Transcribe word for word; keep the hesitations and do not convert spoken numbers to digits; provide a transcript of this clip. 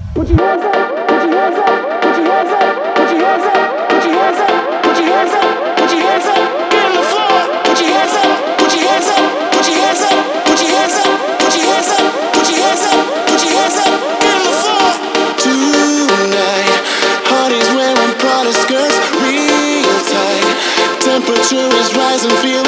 Put your hands up, put your hands up, put your hands up, put your hands up, put your hands up, put your hands up, put your hands up, get on the floor. Put your hands up, put your hands up, put your hands up, put your hands up, put your hands up, put your hands up, put your hands up, get on the floor. Tonight, heart is wearing Prada skirts, real tight. Temperature is rising, feel